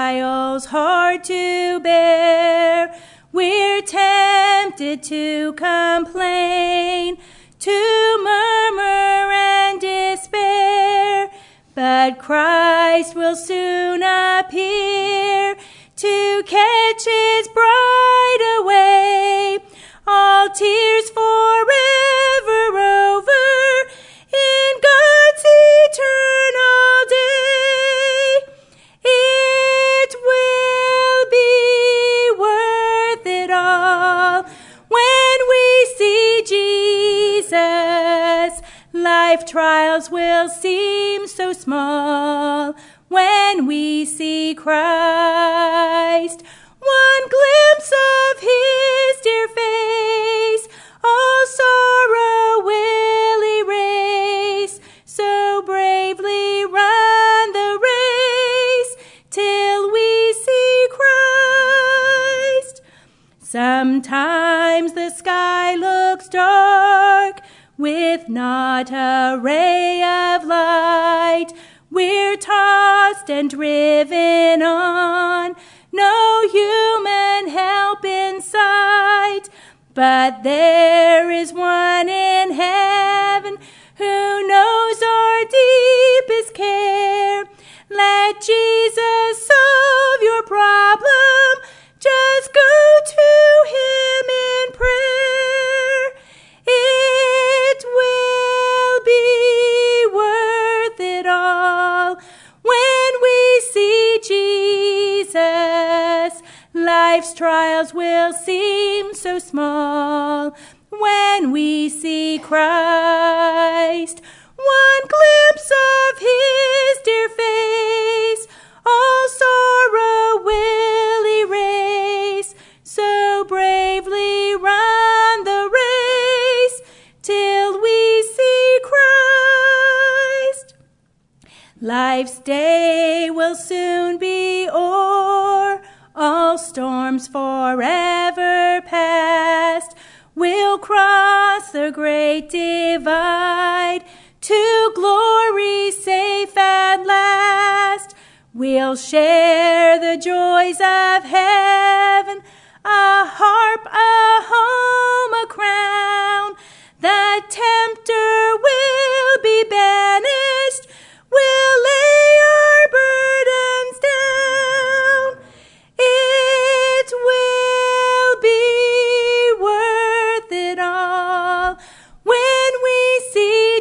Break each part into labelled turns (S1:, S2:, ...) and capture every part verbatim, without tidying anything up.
S1: trials hard to bear. We're tempted to complain, to murmur and despair. But Christ will soon appear to catch his bride away. All tears forever over in God's eternal day. It will be worth it all when we see Jesus. Life trials will seem so small when we see Christ. One glimpse of his dear face, all sorrow will erase. So bravely run the race till we see Christ. Sometimes the sky looks dark with not a ray of light. We're tossed and driven on, no human help in sight. But there is one in heaven who knows our deepest care. Let Jesus solve your problem. Just go to him in prayer. It will be worth it all when we see Jesus. Life's trials will seem so small when we see Christ. One glimpse of his dear face, all sorrow will erase. So bravely run the race till we see Christ. Life's day will soon be o'er, all storms forever past. We'll cross the great divide to glory safe at last. We'll share the joys of heaven, a harp, a home, a crown. The tempter will be banished. We'll lay our burdens down. It will be worth it all when we see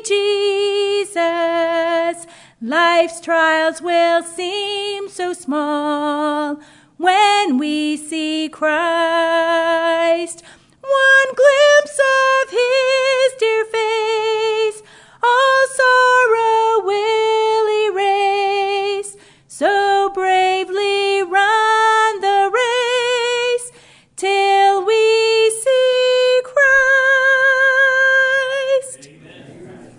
S1: Jesus. Life's trials will seem so small when we see Christ. One glimpse of his dear face, all sorrow will erase. So bravely run the race till we see Christ.
S2: Amen.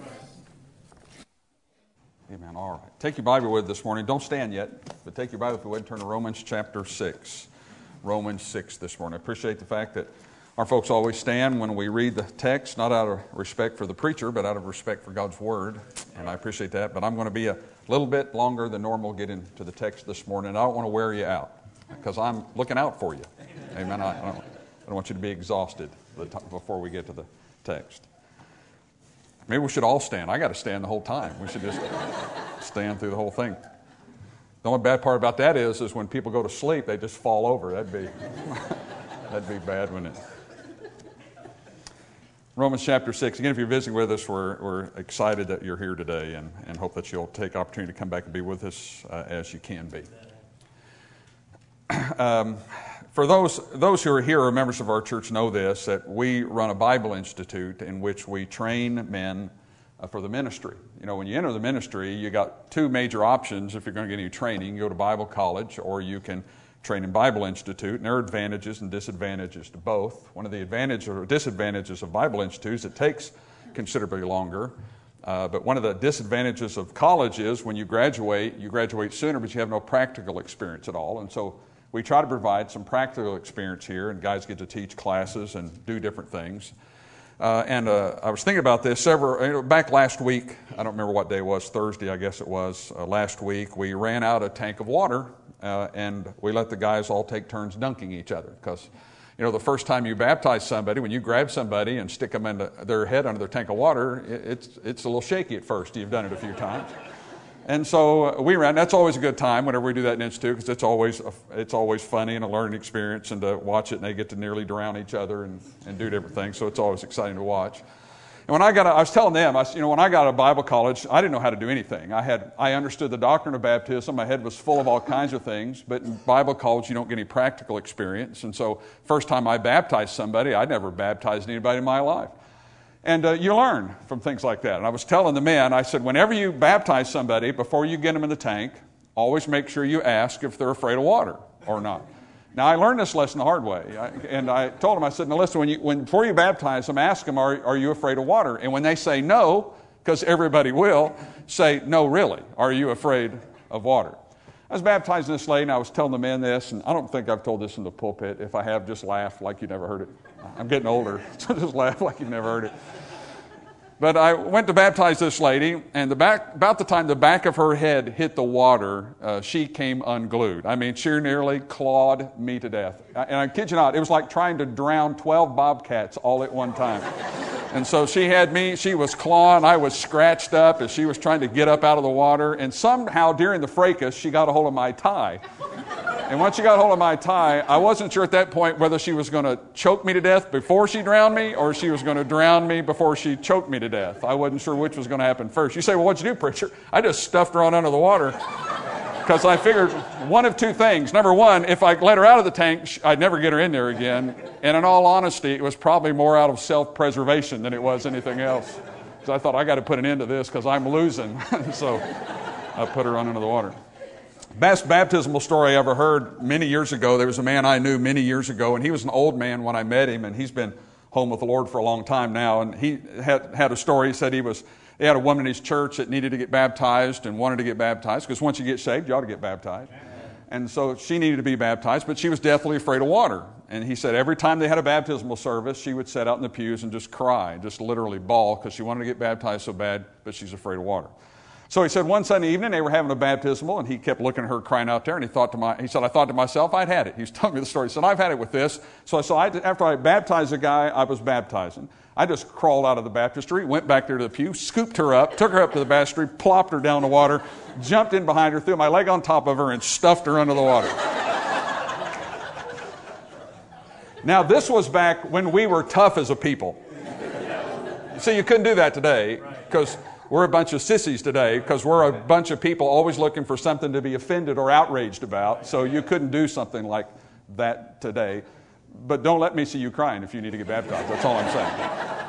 S2: Amen. All right. Take your Bible with this morning. Don't stand yet, but take your Bible if you would and turn to Romans chapter six. Romans six this morning. I appreciate the fact that our folks always stand when we read the text, not out of respect for the preacher, but out of respect for God's Word, and I appreciate that. But I'm going to be a little bit longer than normal getting to the text this morning. I don't want to wear you out because I'm looking out for you. Amen. I, I, don't, I don't want you to be exhausted before we get to the text. Maybe we should all stand. I got to stand the whole time. We should just stand through the whole thing. The only bad part about that is, is when people go to sleep, they just fall over. That'd be that'd be bad, wouldn't it? Romans chapter six. Again, if you're visiting with us, we're, we're excited that you're here today and, and hope that you'll take opportunity to come back and be with us uh, as you can be. Um, for those those who are here, or members of our church, know this, that we run a Bible Institute in which we train men uh, for the ministry. You know, when you enter the ministry, you got two major options if you're going to get any training. You can go to Bible college, or you can train in Bible Institute, and there are advantages and disadvantages to both. One of the advantages or disadvantages of Bible Institute is it takes considerably longer. Uh, but one of the disadvantages of college is when you graduate, you graduate sooner, but you have no practical experience at all. And so we try to provide some practical experience here, and guys get to teach classes and do different things. Uh, and uh, I was thinking about this several, you know, back last week, I don't remember what day it was, Thursday I guess it was, uh, last week, we ran out a tank of water uh, and we let the guys all take turns dunking each other. Because, you know, the first time you baptize somebody, when you grab somebody and stick them into their head under their tank of water, it's, it's a little shaky at first. You've done it a few times. And so we ran. That's always a good time whenever we do that in Institute, because it's always a, it's always funny and a learning experience, and to watch it, and they get to nearly drown each other and, and do different things. So it's always exciting to watch. And when I got, a, I was telling them, I, you know, when I got out of Bible college, I didn't know how to do anything. I had, I understood the doctrine of baptism. My head was full of all kinds of things. But in Bible college, you don't get any practical experience. And so, first time I baptized somebody, I'd never baptized anybody in my life. And uh, you learn from things like that. And I was telling the men, I said, whenever you baptize somebody, before you get them in the tank, always make sure you ask if they're afraid of water or not. Now, I learned this lesson the hard way. I, and I told them, I said, now listen, when you, when, before you baptize them, ask them, are, are you afraid of water? And when they say no, because everybody will, say, no, really, are you afraid of water? I was baptizing this lady, and I was telling the men this, and I don't think I've told this in the pulpit. If I have, just laugh like you never heard it. I'm getting older, so just laugh like you've never heard it. But I went to baptize this lady, and the back, about the time the back of her head hit the water, uh, she came unglued. I mean, she nearly clawed me to death. And I kid you not, it was like trying to drown twelve bobcats all at one time. And so she had me, she was clawing, I was scratched up as she was trying to get up out of the water. And somehow during the fracas, she got a hold of my tie. And once she got a hold of my tie, I wasn't sure at that point whether she was going to choke me to death before she drowned me, or she was going to drown me before she choked me to death. I wasn't sure which was going to happen first. You say, well, what'd you do, preacher? I just stuffed her on under the water, because I figured one of two things. Number one, if I let her out of the tank, I'd never get her in there again. And in all honesty, it was probably more out of self-preservation than it was anything else. So I thought, I got to put an end to this because I'm losing. So I put her on under the water. Best baptismal story I ever heard many years ago. There was a man I knew many years ago, and he was an old man when I met him, and he's been home with the Lord for a long time now. And he had had a story. He said he was he had a woman in his church that needed to get baptized and wanted to get baptized, because once you get saved, you ought to get baptized. And so she needed to be baptized, but she was deathly afraid of water. And he said every time they had a baptismal service, she would sit out in the pews and just cry, just literally bawl, because she wanted to get baptized so bad, but she's afraid of water. So he said one Sunday evening they were having a baptismal, and he kept looking at her crying out there, and he thought to my, he said, I thought to myself, I'd had it. He was telling me the story. He said, I've had it with this. So I said, I, after I baptized the guy I was baptizing, I just crawled out of the baptistry, went back there to the pew, scooped her up, took her up to the baptistry, plopped her down in the water, jumped in behind her, threw my leg on top of her, and stuffed her under the water. Now, this was back when we were tough as a people. See, you couldn't do that today, because we're a bunch of sissies today, because we're a bunch of people always looking for something to be offended or outraged about. So you couldn't do something like that today. But don't let me see you crying if you need to get baptized. That's all I'm saying.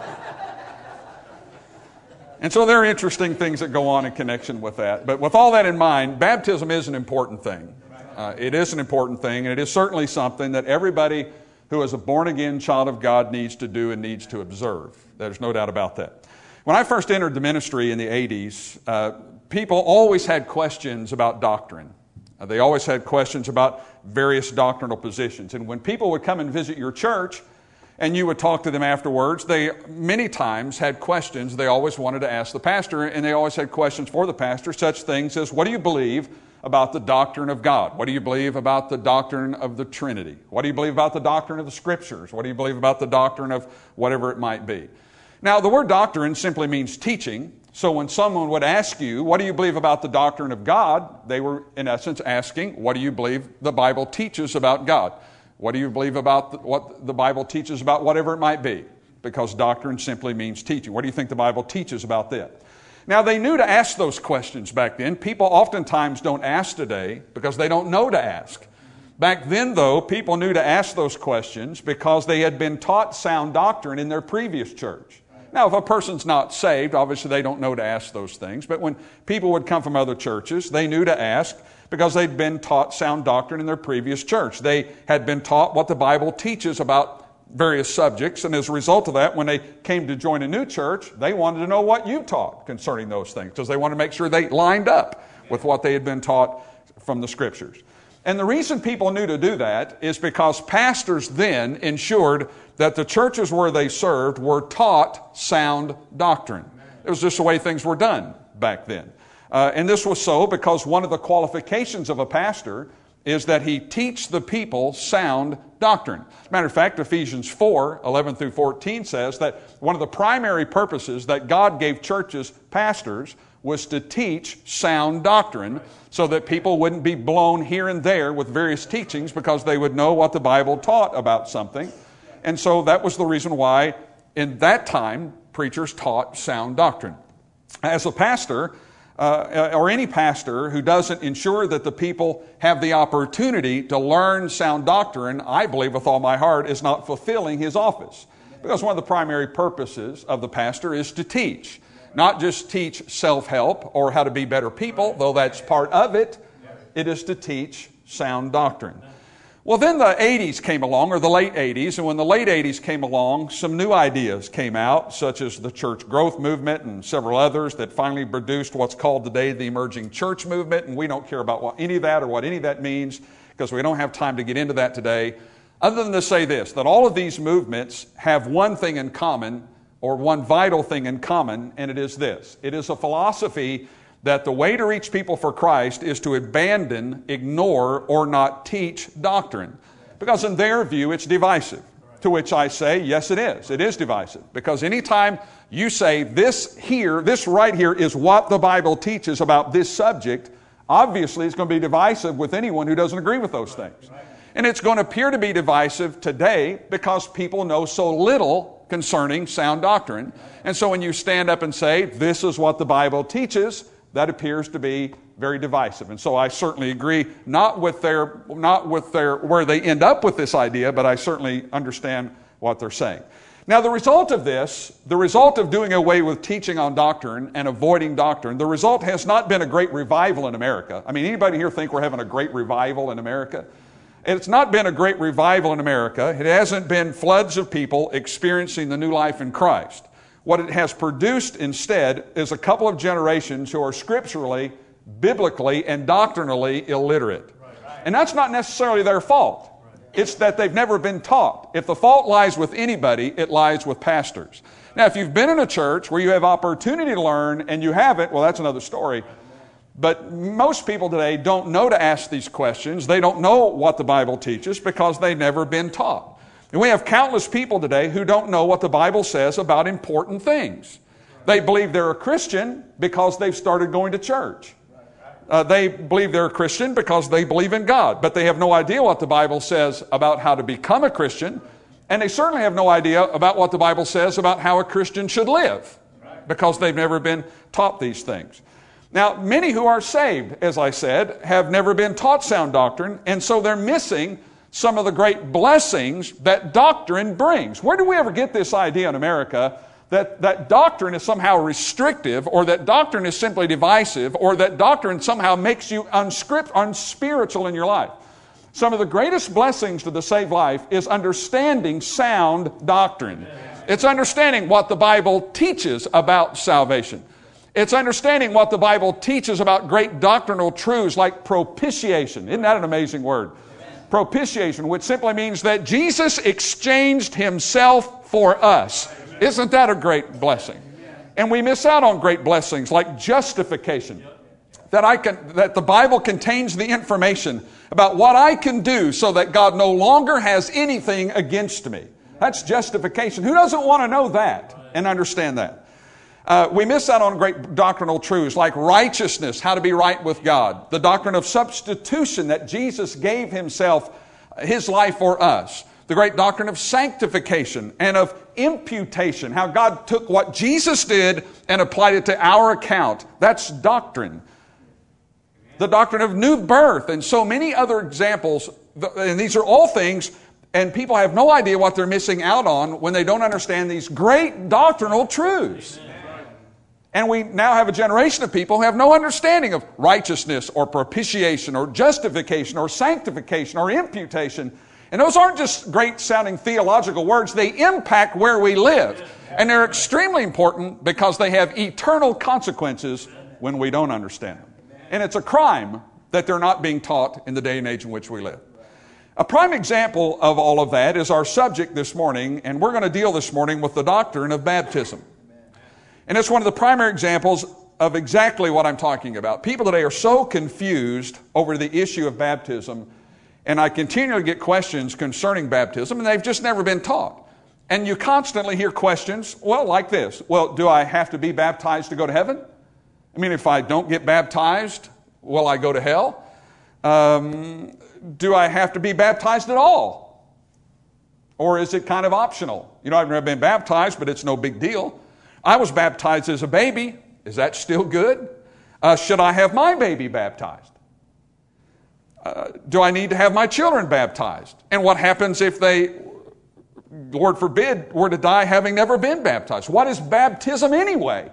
S2: And so there are interesting things that go on in connection with that. But with all that in mind, baptism is an important thing. Uh, it is an important thing, and it is certainly something that everybody who is a born-again child of God needs to do and needs to observe. There's no doubt about that. When I first entered the ministry in the eighties, uh, people always had questions about doctrine. Uh, they always had questions about various doctrinal positions. And when people would come and visit your church and you would talk to them afterwards, they many times had questions they always wanted to ask the pastor, and they always had questions for the pastor, such things as, what do you believe about the doctrine of God? What do you believe about the doctrine of the Trinity? What do you believe about the doctrine of the Scriptures? What do you believe about the doctrine of whatever it might be? Now, the word doctrine simply means teaching. So when someone would ask you, what do you believe about the doctrine of God? They were, in essence, asking, what do you believe the Bible teaches about God? What do you believe about the, what the Bible teaches about whatever it might be? Because doctrine simply means teaching. What do you think the Bible teaches about that? Now, they knew to ask those questions back then. People oftentimes don't ask today because they don't know to ask. Back then, though, people knew to ask those questions because they had been taught sound doctrine in their previous church. Now, if a person's not saved, obviously they don't know to ask those things. But when people would come from other churches, they knew to ask because they'd been taught sound doctrine in their previous church. They had been taught what the Bible teaches about various subjects. And as a result of that, when they came to join a new church, they wanted to know what you taught concerning those things, because they wanted to make sure they lined up with what they had been taught from the Scriptures. And the reason people knew to do that is because pastors then ensured that the churches where they served were taught sound doctrine. It was just the way things were done back then. Uh, and this was so because one of the qualifications of a pastor is that he teach the people sound doctrine. As a matter of fact, Ephesians four, eleven through fourteen says that one of the primary purposes that God gave churches pastors was to teach sound doctrine so that people wouldn't be blown here and there with various teachings because they would know what the Bible taught about something. And so that was the reason why in that time preachers taught sound doctrine. As a pastor, Uh, or any pastor who doesn't ensure that the people have the opportunity to learn sound doctrine, I believe with all my heart, is not fulfilling his office. Because one of the primary purposes of the pastor is to teach. Not just teach self-help or how to be better people, though that's part of it. It is to teach sound doctrine. Well, then the eighties came along, or the late eighties, and when the late eighties came along, some new ideas came out, such as the church growth movement and several others that finally produced what's called today the emerging church movement, and we don't care about what any of that or what any of that means, because we don't have time to get into that today, other than to say this, that all of these movements have one thing in common, or one vital thing in common, and it is this. It is a philosophy that the way to reach people for Christ is to abandon, ignore, or not teach doctrine. Because in their view, it's divisive. To which I say, yes, it is. It is divisive. Because anytime you say this here, this right here is what the Bible teaches about this subject, obviously it's going to be divisive with anyone who doesn't agree with those things. And it's going to appear to be divisive today because people know so little concerning sound doctrine. And so when you stand up and say, this is what the Bible teaches, that appears to be very divisive. And so I certainly agree, not with their, not with their, where they end up with this idea, but I certainly understand what they're saying. Now the result of this, the result of doing away with teaching on doctrine and avoiding doctrine, the result has not been a great revival in America. I mean, anybody here think we're having a great revival in America? It's not been a great revival in America. It hasn't been floods of people experiencing the new life in Christ. What it has produced instead is a couple of generations who are scripturally, biblically, and doctrinally illiterate. And that's not necessarily their fault. It's that they've never been taught. If the fault lies with anybody, it lies with pastors. Now, if you've been in a church where you have opportunity to learn and you haven't, well, that's another story. But most people today don't know to ask these questions. They don't know what the Bible teaches because they've never been taught. And we have countless people today who don't know what the Bible says about important things. They believe they're a Christian because they've started going to church. Uh, they believe they're a Christian because they believe in God, but they have no idea what the Bible says about how to become a Christian, and they certainly have no idea about what the Bible says about how a Christian should live because they've never been taught these things. Now, many who are saved, as I said, have never been taught sound doctrine, and so they're missing some of the great blessings that doctrine brings. Where do we ever get this idea in America that, that doctrine is somehow restrictive, or that doctrine is simply divisive, or that doctrine somehow makes you unscript, unspiritual in your life? Some of the greatest blessings to the saved life is understanding sound doctrine. It's understanding what the Bible teaches about salvation. It's understanding what the Bible teaches about great doctrinal truths like propitiation. Isn't that an amazing word? Propitiation, which simply means that Jesus exchanged himself for us. Isn't that a great blessing? And we miss out on great blessings like justification. That I can, that the Bible contains the information about what I can do so that God no longer has anything against me. That's justification. Who doesn't want to know that and understand that? Uh, we miss out on great doctrinal truths like righteousness, how to be right with God. The doctrine of substitution, that Jesus gave himself, his life for us. The great doctrine of sanctification and of imputation, how God took what Jesus did and applied it to our account. That's doctrine. The doctrine of new birth and so many other examples. And these are all things, and people have no idea what they're missing out on when they don't understand these great doctrinal truths. And we now have a generation of people who have no understanding of righteousness or propitiation or justification or sanctification or imputation. And those aren't just great sounding theological words. They impact where we live. And they're extremely important because they have eternal consequences when we don't understand them. And it's a crime that they're not being taught in the day and age in which we live. A prime example of all of that is our subject this morning, and we're going to deal this morning with the doctrine of baptism. And it's one of the primary examples of exactly what I'm talking about. People today are so confused over the issue of baptism, and I continually get questions concerning baptism, and they've just never been taught. And you constantly hear questions, well, like this. Well, do I have to be baptized to go to heaven? I mean, if I don't get baptized, will I go to hell? Um, do I have to be baptized at all? Or is it kind of optional? You know, I've never been baptized, but it's no big deal. I was baptized as a baby. Is that still good? Uh, should I have my baby baptized? Uh, do I need to have my children baptized? And what happens if they, Lord forbid, were to die having never been baptized? What is baptism anyway?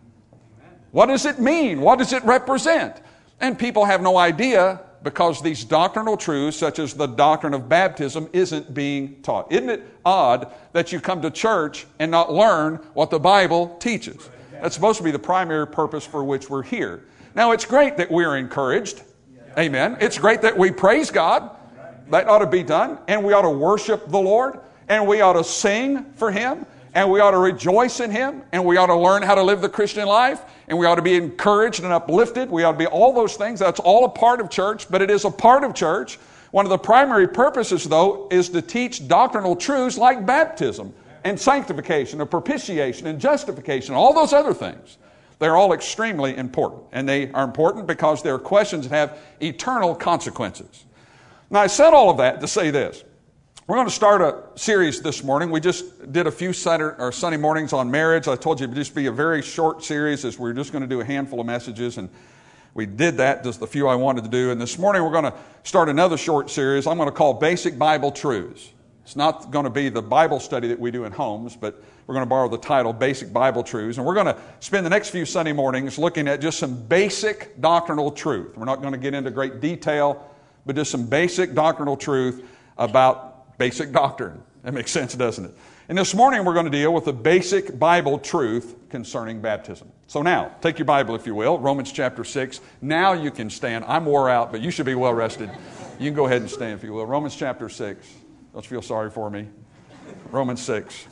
S2: What does it mean? What does it represent? And people have no idea because these doctrinal truths, such as the doctrine of baptism, isn't being taught. Isn't it odd that you come to church and not learn what the Bible teaches? That's supposed to be the primary purpose for which we're here. Now, it's great that we're encouraged. Amen. It's great that we praise God. That ought to be done. And we ought to worship the Lord. And we ought to sing for Him. And we ought to rejoice in Him. And we ought to learn how to live the Christian life. And we ought to be encouraged and uplifted. We ought to be all those things. That's all a part of church, but it is a part of church. One of the primary purposes, though, is to teach doctrinal truths like baptism and sanctification and propitiation and justification, all those other things. They're all extremely important. And they are important because they're questions that have eternal consequences. Now, I said all of that to say this. We're going to start a series this morning. We just did a few Saturday, or Sunday mornings on marriage. I told you it would just be a very short series, as we're just going to do a handful of messages, and we did that, just the few I wanted to do. And this morning we're going to start another short series I'm going to call Basic Bible Truths. It's not going to be the Bible study that we do in homes, but we're going to borrow the title Basic Bible Truths. And we're going to spend the next few Sunday mornings looking at just some basic doctrinal truth. We're not going to get into great detail, but just some basic doctrinal truth about basic doctrine. That makes sense, doesn't it? And this morning we're going to deal with the basic Bible truth concerning baptism. So now, take your Bible if you will, Romans chapter six. Now you can stand. I'm wore out, but you should be well rested. You can go ahead and stand if you will. Romans chapter six. Don't you feel sorry for me? Romans six.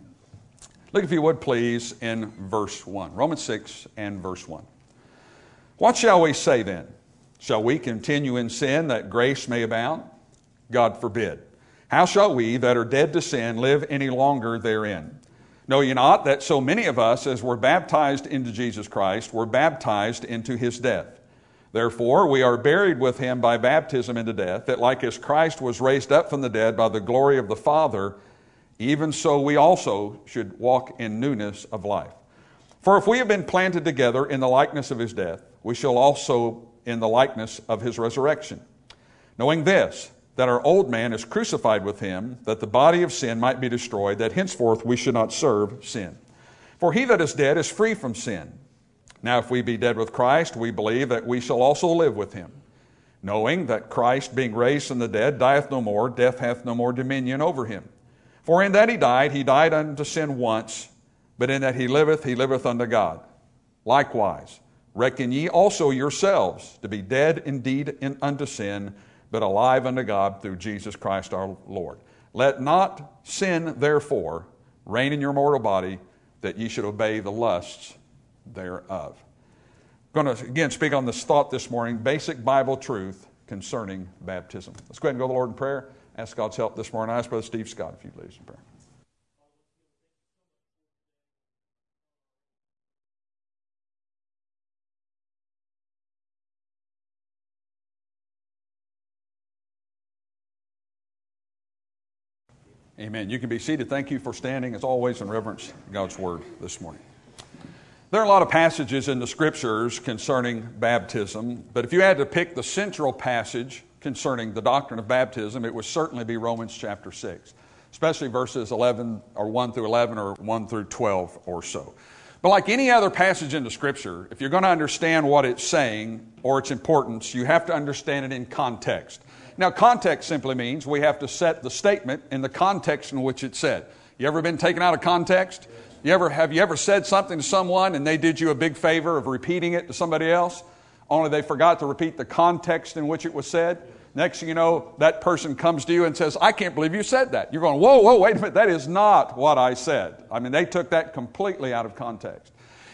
S2: Look, if you would please, in verse one. Romans six and verse one. What shall we say then? Shall we continue in sin that grace may abound? God forbid. How shall we that are dead to sin live any longer therein? Know ye not that so many of us as were baptized into Jesus Christ were baptized into His death? Therefore we are buried with Him by baptism into death, that like as Christ was raised up from the dead by the glory of the Father, even so we also should walk in newness of life. For if we have been planted together in the likeness of His death, we shall also in the likeness of His resurrection. Knowing this, that our old man is crucified with Him, that the body of sin might be destroyed, that henceforth we should not serve sin. For he that is dead is free from sin. Now if we be dead with Christ, we believe that we shall also live with Him, knowing that Christ, being raised from the dead, dieth no more, death hath no more dominion over Him. For in that He died, He died unto sin once, but in that He liveth, He liveth unto God. Likewise, reckon ye also yourselves to be dead indeed in, unto sin, but alive unto God through Jesus Christ our Lord. Let not sin, therefore, reign in your mortal body, that ye should obey the lusts thereof. I'm going to, again, speak on this thought this morning, basic Bible truth concerning baptism. Let's go ahead and go to the Lord in prayer. Ask God's help this morning. I ask Brother Steve Scott if you'd lead us in prayer. Amen. You can be seated. Thank you for standing, as always, in reverence to God's Word this morning. There are a lot of passages in the Scriptures concerning baptism, but if you had to pick the central passage concerning the doctrine of baptism, it would certainly be Romans chapter six, especially verses eleven or one through eleven or one through twelve or so. But like any other passage in the Scripture, if you're going to understand what it's saying or its importance, you have to understand it in context. Now, context simply means we have to set the statement in the context in which it's said. You ever been taken out of context? You ever, have you ever said something to someone and they did you a big favor of repeating it to somebody else, only they forgot to repeat the context in which it was said? Next thing you know, that person comes to you and says, I can't believe you said that. You're going, whoa, whoa, wait a minute, that is not what I said. I mean, they took that completely out of context.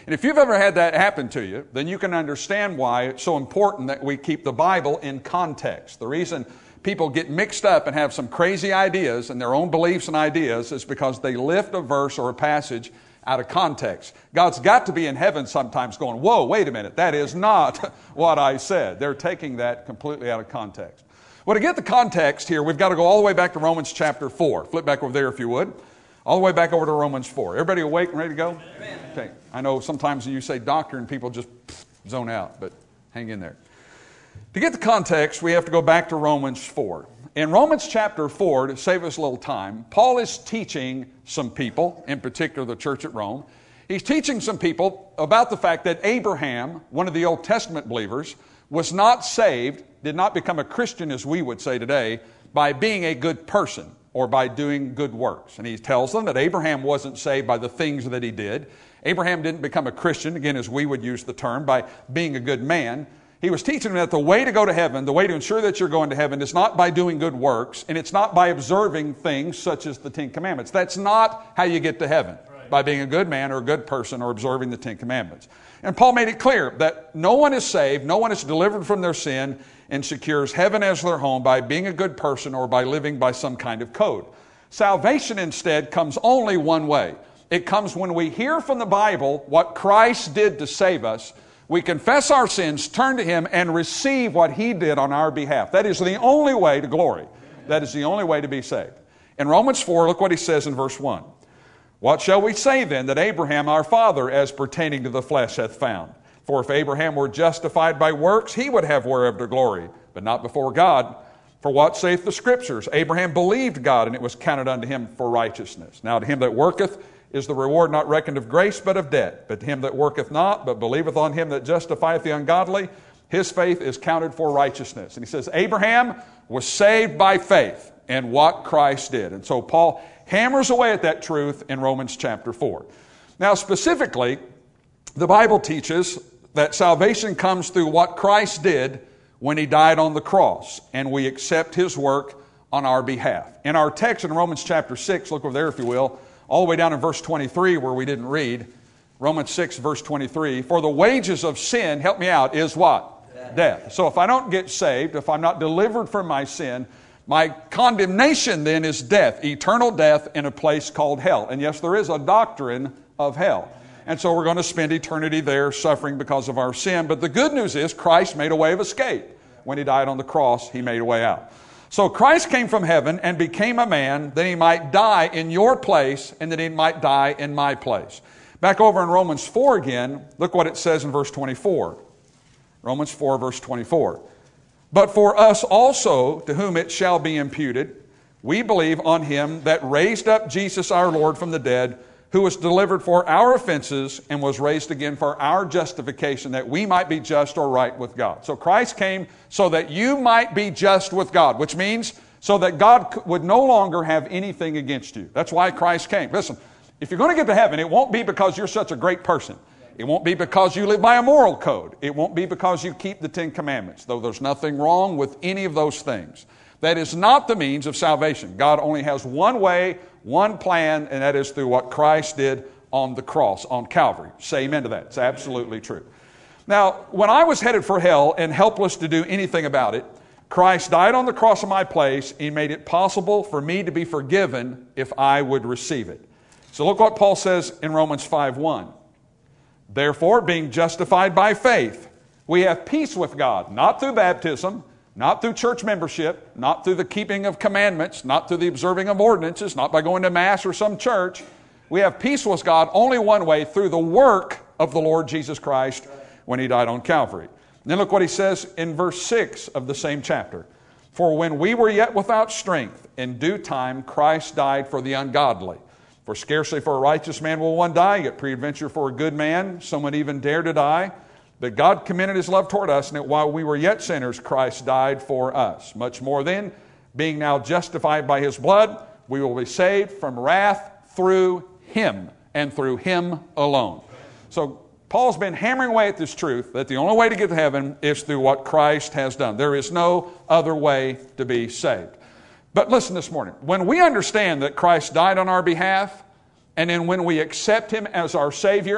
S2: And if you've ever had that happen to you, then you can understand why it's so important that we keep the Bible in context. The reason people get mixed up and have some crazy ideas and their own beliefs and ideas is because they lift a verse or a passage out of context. God's got to be in heaven sometimes going, whoa, wait a minute, that is not what I said. They're taking that completely out of context. Well, to get the context here, we've got to go all the way back to Romans chapter four. Flip back over there if you would. All the way back over to Romans four. Everybody awake and ready to go? Amen. Okay. I know sometimes you say doctrine, people just zone out, but hang in there. To get the context, we have to go back to Romans four. In Romans chapter four, to save us a little time, Paul is teaching some people, in particular the church at Rome. He's teaching some people about the fact that Abraham, one of the Old Testament believers, was not saved, did not become a Christian as we would say today, by being a good person or by doing good works. And he tells them that Abraham wasn't saved by the things that he did. Abraham didn't become a Christian, again, as we would use the term, by being a good man. He was teaching them that the way to go to heaven, the way to ensure that you're going to heaven, is not by doing good works, and it's not by observing things such as the Ten Commandments. That's not how you get to heaven, right, by being a good man or a good person or observing the Ten Commandments. And Paul made it clear that no one is saved, no one is delivered from their sin and secures heaven as their home by being a good person or by living by some kind of code. Salvation instead comes only one way. It comes when we hear from the Bible what Christ did to save us. We confess our sins, turn to Him, and receive what He did on our behalf. That is the only way to glory. That is the only way to be saved. In Romans four, look what he says in verse one. What shall we say then that Abraham our father as pertaining to the flesh hath found? For if Abraham were justified by works, he would have whereof to glory, but not before God. For what saith the Scriptures? Abraham believed God, and it was counted unto him for righteousness. Now to him that worketh is the reward not reckoned of grace, but of debt. But to him that worketh not, but believeth on him that justifieth the ungodly, his faith is counted for righteousness. And he says, Abraham was saved by faith in what Christ did. And so Paul hammers away at that truth in Romans chapter four. Now specifically, the Bible teaches that salvation comes through what Christ did when He died on the cross, and we accept His work on our behalf. In our text in Romans chapter six, look over there if you will, all the way down in verse twenty-three where we didn't read, Romans six verse twenty-three, for the wages of sin, help me out, is what? Death. Death. So if I don't get saved, if I'm not delivered from my sin, my condemnation then is death, eternal death in a place called hell. And yes, there is a doctrine of hell. And so we're going to spend eternity there suffering because of our sin. But the good news is Christ made a way of escape. When He died on the cross, He made a way out. So Christ came from heaven and became a man that He might die in your place and that He might die in my place. Back over in Romans four again, look what it says in verse twenty-four. Romans four verse twenty-four. But for us also, to whom it shall be imputed, we believe on Him that raised up Jesus our Lord from the dead, who was delivered for our offenses and was raised again for our justification, that we might be just or right with God. So Christ came so that you might be just with God, which means so that God would no longer have anything against you. That's why Christ came. Listen, if you're going to get to heaven, it won't be because you're such a great person. It won't be because you live by a moral code. It won't be because you keep the Ten Commandments, though there's nothing wrong with any of those things. That is not the means of salvation. God only has one way, one plan, and that is through what Christ did on the cross, on Calvary. Say amen to that. It's absolutely true. Now, when I was headed for hell and helpless to do anything about it, Christ died on the cross in my place. He made it possible for me to be forgiven if I would receive it. So look what Paul says in Romans five one. Therefore, being justified by faith, we have peace with God, not through baptism, not through church membership, not through the keeping of commandments, not through the observing of ordinances, not by going to Mass or some church. We have peace with God only one way, through the work of the Lord Jesus Christ when He died on Calvary. And then look what he says in verse six of the same chapter. For when we were yet without strength, in due time Christ died for the ungodly. For scarcely for a righteous man will one die, yet peradventure for a good man someone even dare to die. But God commended His love toward us, and that while we were yet sinners, Christ died for us. Much more then, being now justified by His blood, we will be saved from wrath through Him, and through Him alone. So Paul's been hammering away at this truth that the only way to get to heaven is through what Christ has done. There is no other way to be saved. But listen this morning, when we understand that Christ died on our behalf, and then when we accept Him as our Savior,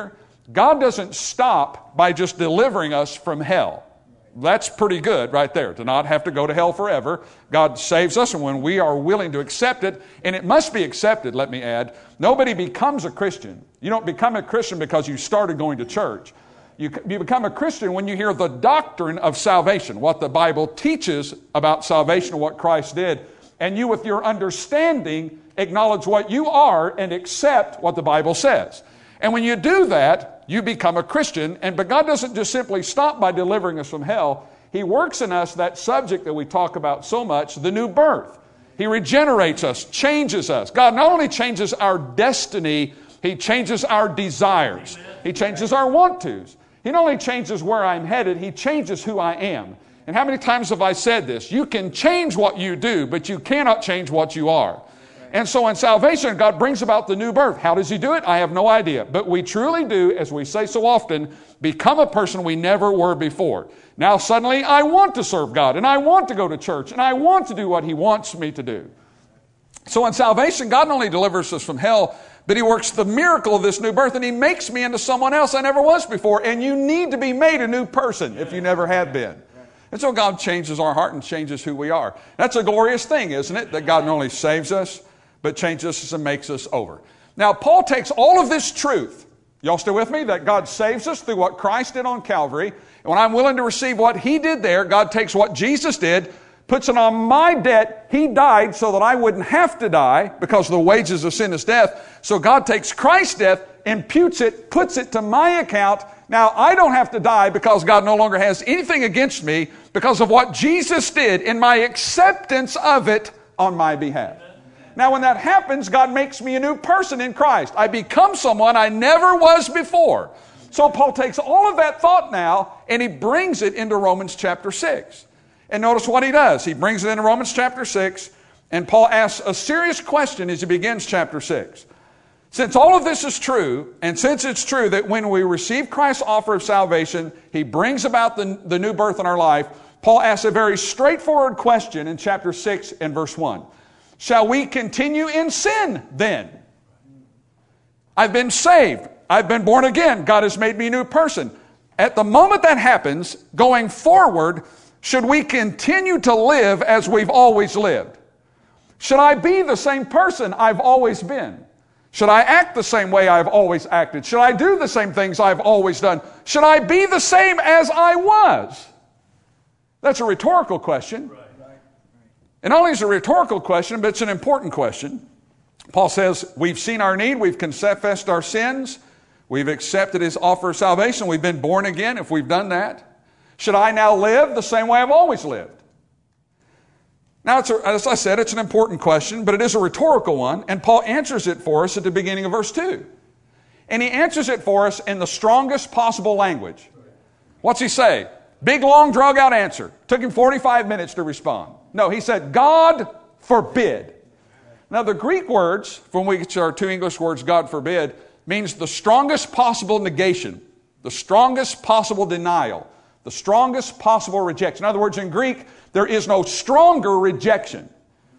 S2: God doesn't stop by just delivering us from hell. That's pretty good right there, to not have to go to hell forever. God saves us, and when we are willing to accept it, and it must be accepted, let me add, nobody becomes a Christian. You don't become a Christian because you started going to church. You, you become a Christian when you hear the doctrine of salvation, what the Bible teaches about salvation and what Christ did, and you with your understanding acknowledge what you are and accept what the Bible says. And when you do that, you become a Christian. And but God doesn't just simply stop by delivering us from hell. He works in us that subject that we talk about so much, the new birth. He regenerates us, changes us. God not only changes our destiny, He changes our desires. He changes our want-tos. He not only changes where I'm headed, He changes who I am. And how many times have I said this? You can change what you do, but you cannot change what you are. And so in salvation, God brings about the new birth. How does He do it? I have no idea. But we truly do, as we say so often, become a person we never were before. Now suddenly I want to serve God, and I want to go to church, and I want to do what He wants me to do. So in salvation, God not only delivers us from hell, but He works the miracle of this new birth, and He makes me into someone else I never was before. And you need to be made a new person if you never have been. And so God changes our heart and changes who we are. That's a glorious thing, isn't it? That God not only saves us, but changes us and makes us over. Now, Paul takes all of this truth, y'all still with me? That God saves us through what Christ did on Calvary. And when I'm willing to receive what He did there, God takes what Jesus did, puts it on my debt. He died so that I wouldn't have to die because the wages of sin is death. So God takes Christ's death, imputes it, puts it to my account. Now, I don't have to die because God no longer has anything against me because of what Jesus did in my acceptance of it on my behalf. Now, when that happens, God makes me a new person in Christ. I become someone I never was before. So Paul takes all of that thought now, and he brings it into Romans chapter six. And notice what he does. He brings it into Romans chapter six, and Paul asks a serious question as he begins chapter six. Since all of this is true, and since it's true that when we receive Christ's offer of salvation, He brings about the, the new birth in our life, Paul asks a very straightforward question in chapter six and verse one. Shall we continue in sin then? I've been saved. I've been born again. God has made me a new person. At the moment that happens, going forward, should we continue to live as we've always lived? Should I be the same person I've always been? Should I act the same way I've always acted? Should I do the same things I've always done? Should I be the same as I was? That's a rhetorical question. And not only is it a rhetorical question, but it's an important question. Paul says, we've seen our need, we've confessed our sins, we've accepted His offer of salvation, we've been born again if we've done that. Should I now live the same way I've always lived? Now, it's a, as I said, it's an important question, but it is a rhetorical one, and Paul answers it for us at the beginning of verse two. And he answers it for us in the strongest possible language. What's he say? Big, long, drug-out answer. Took him forty-five minutes to respond. No, he said, God forbid. Now, the Greek words, from which are two English words, God forbid, means the strongest possible negation, the strongest possible denial, the strongest possible rejection. In other words, in Greek, there is no stronger rejection.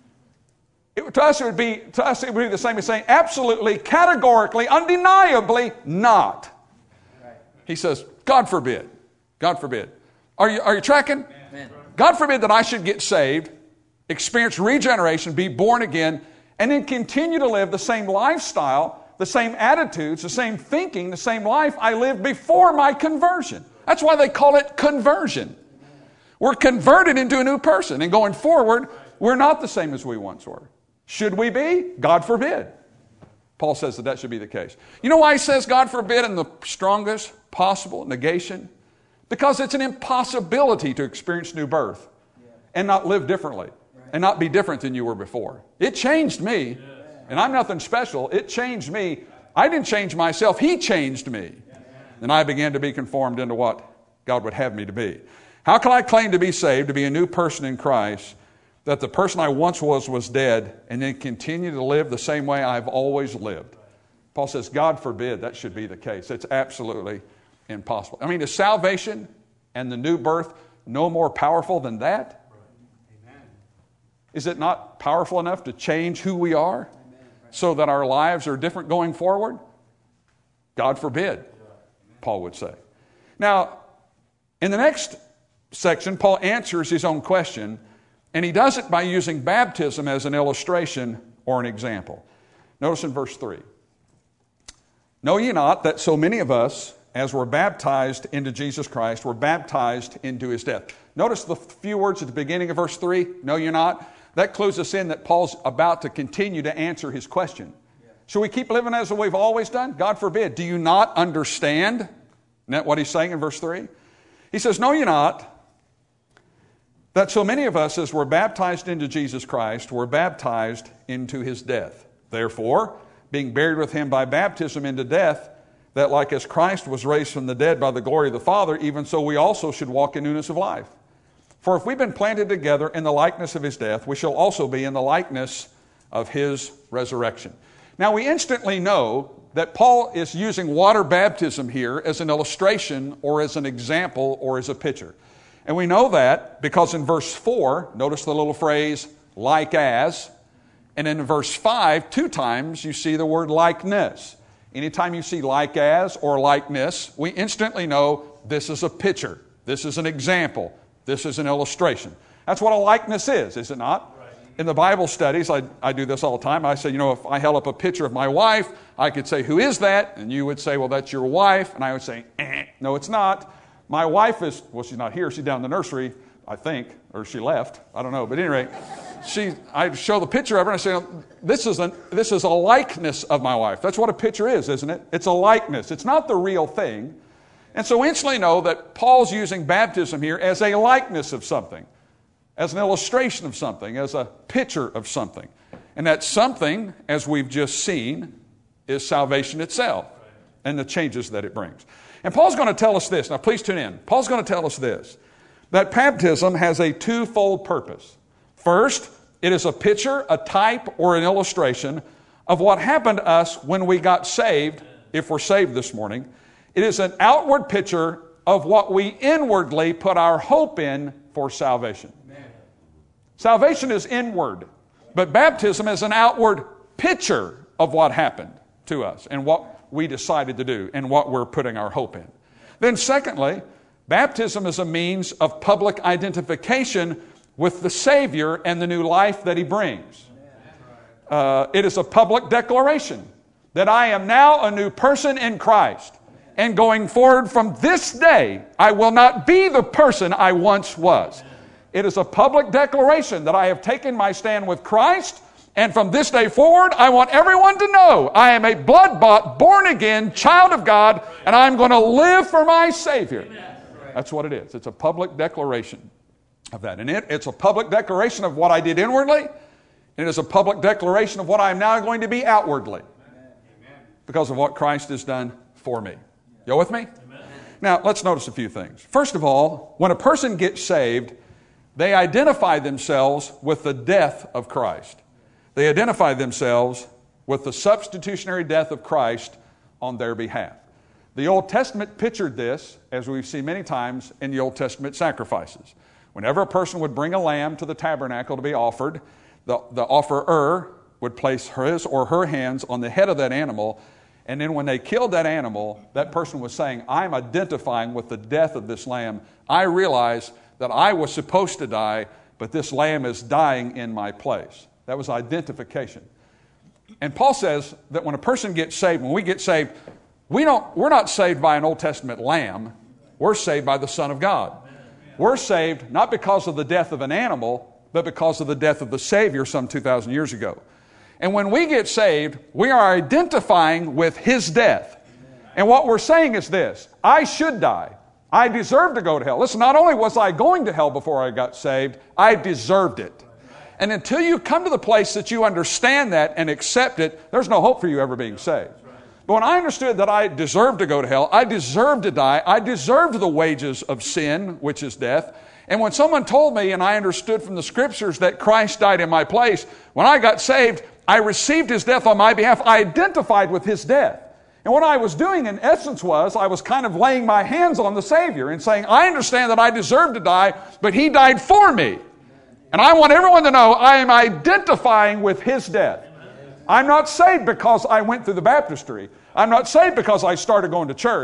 S2: It, to us, it would be to us it would be the same as saying absolutely, categorically, undeniably not. He says, God forbid. God forbid. Are you, are you tracking? Amen. God forbid that I should get saved, experience regeneration, be born again, and then continue to live the same lifestyle, the same attitudes, the same thinking, the same life I lived before my conversion. That's why they call it conversion. We're converted into a new person, and going forward, we're not the same as we once were. Should we be? God forbid. Paul says that that should be the case. You know why he says God forbid in the strongest possible negation? Because it's an impossibility to experience new birth and not live differently and not be different than you were before. It changed me, and I'm nothing special. It changed me. I didn't change myself. He changed me. And I began to be conformed into what God would have me to be. How can I claim to be saved, to be a new person in Christ, that the person I once was was dead, and then continue to live the same way I've always lived? Paul says, God forbid that should be the case. It's absolutely impossible. I mean, is salvation and the new birth no more powerful than that? Amen. Is it not powerful enough to change who we are? Amen. So that our lives are different going forward? God forbid. Paul would say. Now, in the next section, Paul answers his own question, and he does it by using baptism as an illustration or an example. Notice in verse three. Know ye not that so many of us, as were baptized into Jesus Christ, were baptized into his death? Notice the few words at the beginning of verse three. Know ye not? That clues us in that Paul's about to continue to answer his question. Should we keep living as we've always done? God forbid. Do you not understand? Isn't that what he's saying in verse three? He says, know ye not that so many of us as were baptized into Jesus Christ were baptized into his death. Therefore, being buried with him by baptism into death, that like as Christ was raised from the dead by the glory of the Father, even so we also should walk in newness of life. For if we've been planted together in the likeness of his death, we shall also be in the likeness of his resurrection. Now we instantly know that Paul is using water baptism here as an illustration or as an example or as a picture. And we know that because in verse four, notice the little phrase, like as, and in verse five, two times you see the word likeness. Anytime you see like as or likeness, we instantly know this is a picture, this is an example, this is an illustration. That's what a likeness is, is it not? In the Bible studies, I, I do this all the time. I say, you know, if I held up a picture of my wife, I could say, who is that? And you would say, well, that's your wife. And I would say, eh, no, it's not. My wife is, well, she's not here. She's down in the nursery, I think, or she left. I don't know. But anyway, she, I show the picture of her and I say, this is, a, this is a likeness of my wife. That's what a picture is, isn't it? It's a likeness. It's not the real thing. And so we instantly know that Paul's using baptism here as a likeness of something, as an illustration of something, as a picture of something. And that something, as we've just seen, is salvation itself and the changes that it brings. And Paul's going to tell us this. Now, please tune in. Paul's going to tell us this, that baptism has a twofold purpose. First, it is a picture, a type, or an illustration of what happened to us when we got saved, if we're saved this morning. It is an outward picture of what we inwardly put our hope in for salvation. Salvation is inward, but baptism is an outward picture of what happened to us and what we decided to do and what we're putting our hope in. Then secondly, baptism is a means of public identification with the Savior and the new life that he brings. Uh, it is a public declaration that I am now a new person in Christ, and going forward from this day, I will not be the person I once was. It is a public declaration that I have taken my stand with Christ, and from this day forward, I want everyone to know I am a blood-bought, born-again child of God, and I'm going to live for my Savior. That's what it is. It's a public declaration of that. And it, it's a public declaration of what I did inwardly, and it is a public declaration of what I am now going to be outwardly because of what Christ has done for me. You with me? Now, let's notice a few things. First of all, when a person gets saved, they identify themselves with the death of Christ. They identify themselves with the substitutionary death of Christ on their behalf. The Old Testament pictured this, as we've seen many times in the Old Testament sacrifices. Whenever a person would bring a lamb to the tabernacle to be offered, the, the offerer would place his or her hands on the head of that animal, and then when they killed that animal, that person was saying, I'm identifying with the death of this lamb. I realize that I was supposed to die, but this lamb is dying in my place. That was identification. And Paul says that when a person gets saved, when we get saved, we don't, we're not saved by an Old Testament lamb. We're saved by the Son of God. We're saved not because of the death of an animal, but because of the death of the Savior some two thousand years ago. And when we get saved, we are identifying with His death. And what we're saying is this: I should die. I deserve to go to hell. Listen, not only was I going to hell before I got saved, I deserved it. And until you come to the place that you understand that and accept it, there's no hope for you ever being saved. But when I understood that I deserved to go to hell, I deserved to die, I deserved the wages of sin, which is death. And when someone told me, and I understood from the Scriptures that Christ died in my place, when I got saved, I received His death on my behalf. I identified with His death. And what I was doing in essence was I was kind of laying my hands on the Savior and saying, I understand that I deserve to die, but He died for me. And I want everyone to know I am identifying with His death. I'm not saved because I went through the baptistry. I'm not saved because I started going to church.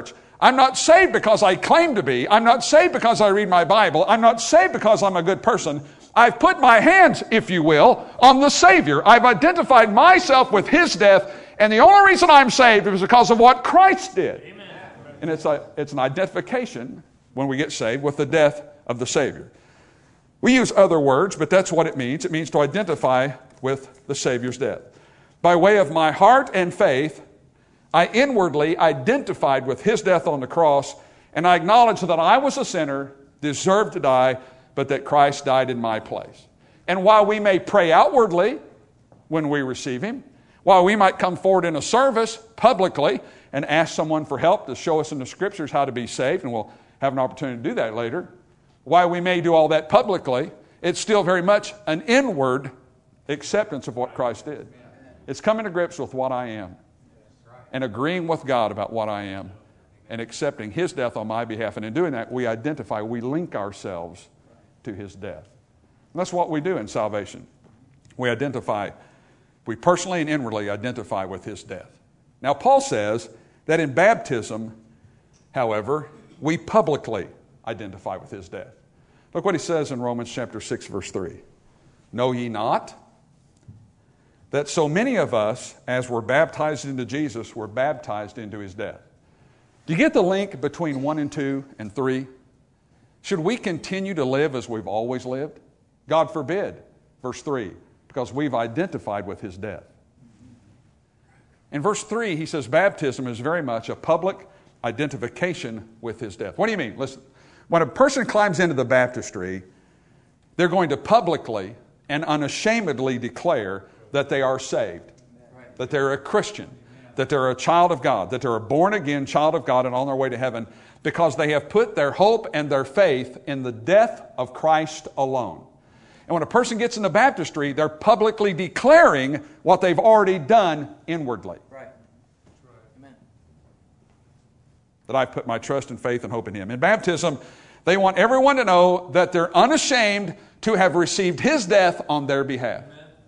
S2: I'm not saved because I claim to be. I'm not saved because I read my Bible. I'm not saved because I'm a good person. I've put my hands, if you will, on the Savior. I've identified myself with His death, and the only reason I'm saved is because of what Christ did. Amen. And it's, a, it's an identification, when we get saved, with the death of the Savior. We use other words, but that's what it means. It means to identify with the Savior's death. By way of my heart and faith, I inwardly identified with His death on the cross, and I acknowledged that I was a sinner, deserved to die, but that Christ died in my place. And while we may pray outwardly when we receive Him, while we might come forward in a service publicly and ask someone for help to show us in the Scriptures how to be saved, and we'll have an opportunity to do that later, while we may do all that publicly, it's still very much an inward acceptance of what Christ did. It's coming to grips with what I am and agreeing with God about what I am and accepting His death on my behalf. And in doing that, we identify, we link ourselves to His death. And that's what we do in salvation. We identify, we personally and inwardly identify with His death. Now, Paul says that in baptism, however, we publicly identify with His death. Look what he says in Romans chapter six, verse three. Know ye not that so many of us, as were baptized into Jesus, were baptized into His death? Do you get the link between one and two and three? Should we continue to live as we've always lived? God forbid, verse three, because we've identified with His death. In verse three, he says baptism is very much a public identification with His death. What do you mean? Listen, when a person climbs into the baptistry, they're going to publicly and unashamedly declare that they are saved, that they're a Christian, that they're a child of God, that they're a born-again child of God and on their way to heaven because they have put their hope and their faith in the death of Christ alone. And when a person gets in the baptistry, they're publicly declaring what they've already done inwardly. Right. Amen. That I've put my trust and faith and hope in Him. In baptism, they want everyone to know that they're unashamed to have received His death on their behalf. Amen.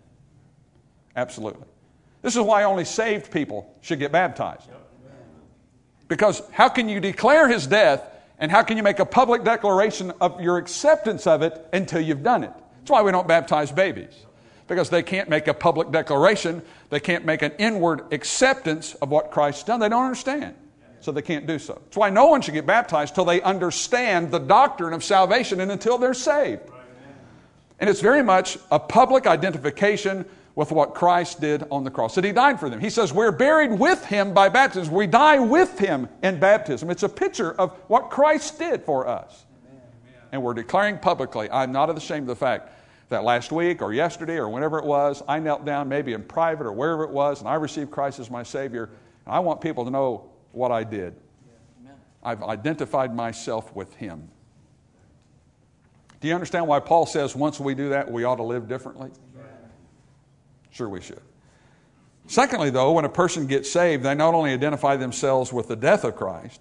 S2: Absolutely. This is why only saved people should get baptized. Yep. Because how can you declare His death and how can you make a public declaration of your acceptance of it until you've done it? That's why we don't baptize babies. Because they can't make a public declaration. They can't make an inward acceptance of what Christ's done. They don't understand. So they can't do so. That's why no one should get baptized till they understand the doctrine of salvation and until they're saved. And it's very much a public identification with what Christ did on the cross. That He died for them. He says we're buried with Him by baptism. We die with Him in baptism. It's a picture of what Christ did for us. Amen. And we're declaring publicly, I'm not ashamed of the fact that last week or yesterday or whenever it was, I knelt down maybe in private or wherever it was and I received Christ as my Savior. And I want people to know what I did. Yeah. I've identified myself with Him. Do you understand why Paul says once we do that, we ought to live differently? Sure we should. Secondly, though, when a person gets saved, they not only identify themselves with the death of Christ,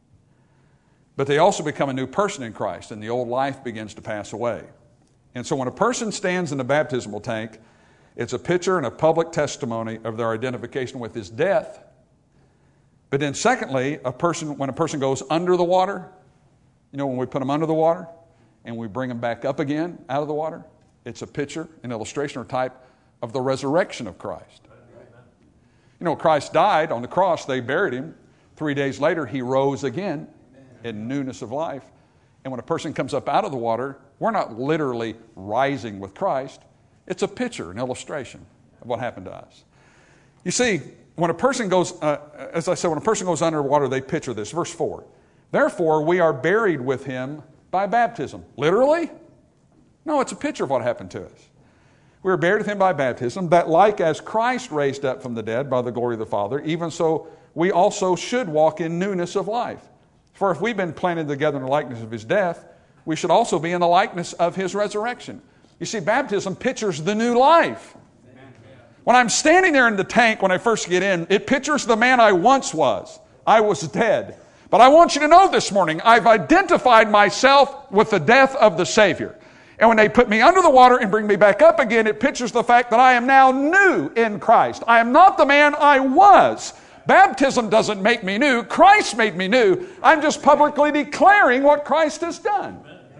S2: but they also become a new person in Christ, and the old life begins to pass away. And so when a person stands in the baptismal tank, it's a picture and a public testimony of their identification with His death. But then secondly, a person when a person goes under the water, you know, when we put them under the water and we bring them back up again out of the water, it's a picture, an illustration or type of the resurrection of Christ. You know, Christ died on the cross. They buried Him. Three days later, He rose again in newness of life. And when a person comes up out of the water, we're not literally rising with Christ. It's a picture, an illustration of what happened to us. You see, when a person goes, uh, as I said, when a person goes underwater, they picture this. Verse four. Therefore, we are buried with Him by baptism. Literally? No, it's a picture of what happened to us. We were buried with Him by baptism, that like as Christ raised up from the dead by the glory of the Father, even so we also should walk in newness of life. For if we've been planted together in the likeness of His death, we should also be in the likeness of His resurrection. You see, baptism pictures the new life. When I'm standing there in the tank when I first get in, it pictures the man I once was. I was dead. But I want you to know this morning, I've identified myself with the death of the Savior. And when they put me under the water and bring me back up again, it pictures the fact that I am now new in Christ. I am not the man I was Baptism doesn't make me new. Christ made me new. I'm just publicly declaring what Christ has done.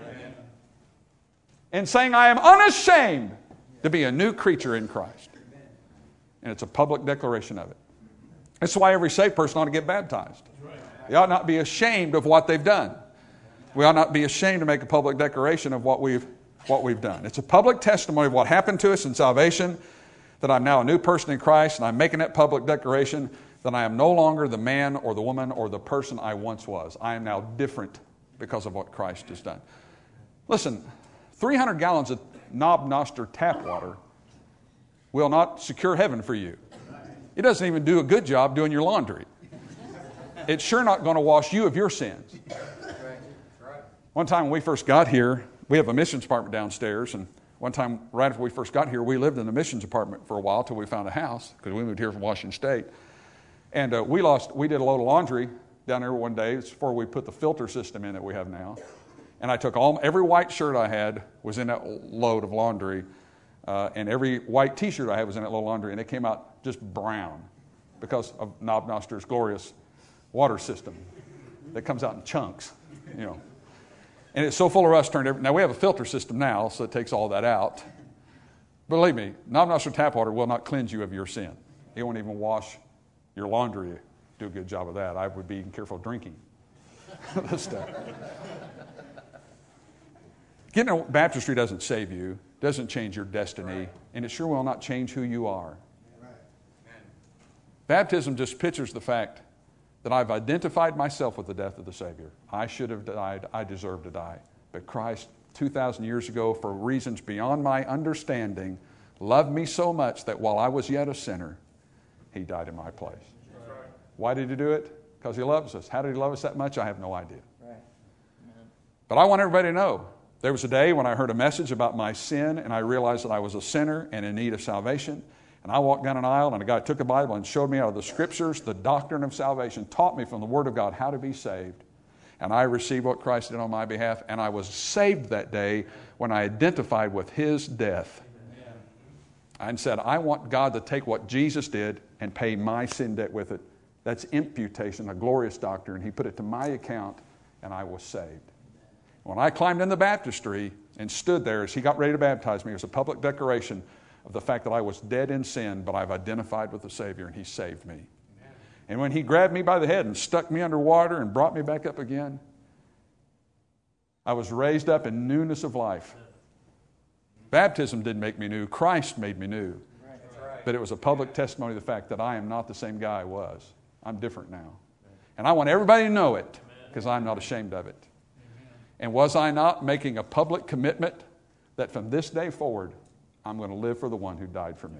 S2: And saying I am unashamed to be a new creature in Christ. And it's a public declaration of it. That's why every saved person ought to get baptized. They ought not be ashamed of what they've done. We ought not be ashamed to make a public declaration of what we've, what we've done. It's a public testimony of what happened to us in salvation, that I'm now a new person in Christ, and I'm making that public declaration that I am no longer the man or the woman or the person I once was. I am now different because of what Christ has done. Listen, three hundred gallons of Knob Noster tap water will not secure heaven for you. It doesn't even do a good job doing your laundry. It's sure not going to wash you of your sins. One time when we first got here, we have a missions department downstairs, and one time right after we first got here, we lived in the missions department for a while till we found a house, because we moved here from Washington State. And uh, we lost, we did a load of laundry down there one day. It's before we put the filter system in that we have now. And I took all, every white shirt I had was in that load of laundry, uh, and every white T-shirt I had was in that load of laundry, and it came out just brown because of Knob Noster's glorious water system that comes out in chunks, you know. And it's so full of rust turned every, now we have a filter system now, so it takes all that out. Believe me, Knob Noster tap water will not cleanse you of your sin. It won't even wash your laundry. Do a good job of that. I would be careful drinking this stuff. Getting a baptistry doesn't save you, doesn't change your destiny, and it sure will not change who you are. Baptism just pictures the fact that I've identified myself with the death of the Savior. I should have died. I deserve to die. But Christ, two thousand years ago, for reasons beyond my understanding, loved me so much that while I was yet a sinner, He died in my place. Why did He do it? Because He loves us. How did He love us that much? I have no idea. But I want everybody to know, there was a day when I heard a message about my sin, and I realized that I was a sinner and in need of salvation. And I walked down an aisle, and a guy took a Bible and showed me out of the Scriptures the doctrine of salvation, taught me from the Word of God how to be saved. And I received what Christ did on my behalf, and I was saved that day when I identified with His death. And said, I want God to take what Jesus did and pay my sin debt with it. That's imputation, a glorious doctrine. He put it to my account, and I was saved. When I climbed in the baptistry and stood there as he got ready to baptize me, it was a public declaration of the fact that I was dead in sin, but I've identified with the Savior, and He saved me. Amen. And when He grabbed me by the head and stuck me under water and brought me back up again, I was raised up in newness of life. Baptism didn't make me new. Christ made me new. But it was a public testimony of the fact that I am not the same guy I was. I'm different now. And I want everybody to know it, because I'm not ashamed of it. And was I not making a public commitment that from this day forward, I'm going to live for the one who died for me?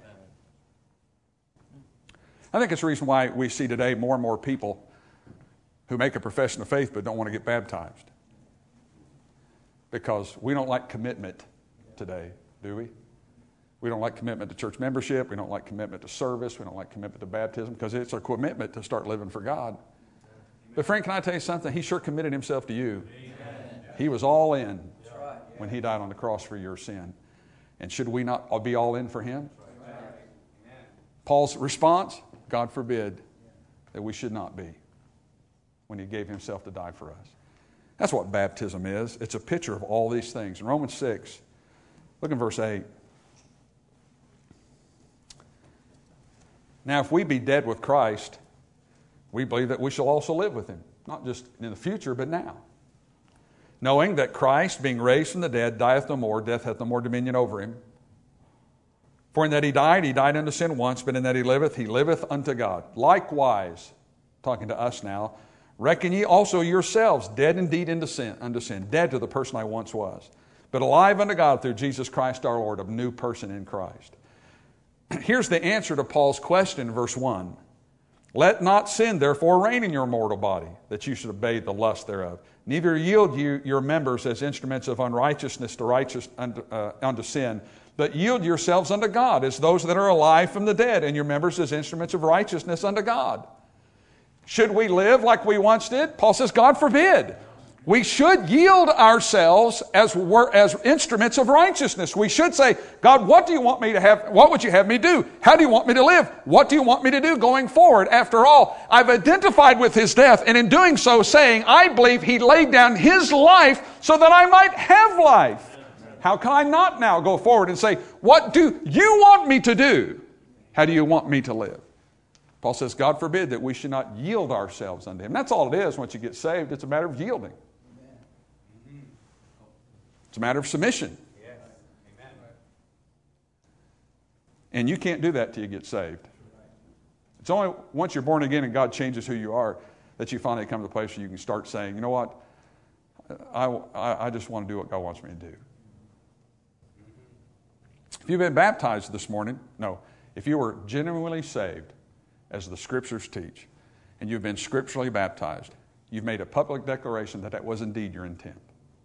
S2: I think it's the reason why we see today more and more people who make a profession of faith but don't want to get baptized. Because we don't like commitment today, do we? We don't like commitment to church membership. We don't like commitment to service. We don't like commitment to baptism, because it's a commitment to start living for God. But friend, can I tell you something? He sure committed Himself to you. He was all in when He died on the cross for your sin. And should we not be all in for Him? Paul's response, God forbid that we should not be, when He gave Himself to die for us. That's what baptism is. It's a picture of all these things. In Romans six, look in verse eight. Now, if we be dead with Christ, we believe that we shall also live with Him. Not just in the future, but now. Knowing that Christ, being raised from the dead, dieth no more, death hath no more dominion over Him. For in that He died, He died unto sin once, but in that He liveth, He liveth unto God. Likewise, talking to us now, reckon ye also yourselves dead indeed unto sin, unto sin, dead to the person I once was, but alive unto God through Jesus Christ our Lord, a new person in Christ. Here's the answer to Paul's question in verse one. Let not sin therefore reign in your mortal body, that you should obey the lust thereof. Neither yield you your members as instruments of unrighteousness to righteous unto, uh, unto sin, but yield yourselves unto God as those that are alive from the dead, and your members as instruments of righteousness unto God. Should we live like we once did? Paul says, God forbid. We should yield ourselves as wor- as instruments of righteousness. We should say, God, what do you want me to have? What would you have me do? How do you want me to live? What do you want me to do going forward? After all, I've identified with his death, and in doing so saying, I believe he laid down his life so that I might have life. How can I not now go forward and say, what do you want me to do? How do you want me to live? Paul says, God forbid that we should not yield ourselves unto him. That's all it is once you get saved. It's a matter of yielding. It's a matter of submission. And you can't do that till you get saved. It's only once you're born again and God changes who you are that you finally come to the place where you can start saying, you know what, I, I, I just want to do what God wants me to do. If you've been baptized this morning, no, if you were genuinely saved, as the Scriptures teach, and you've been scripturally baptized, you've made a public declaration that that was indeed your intent.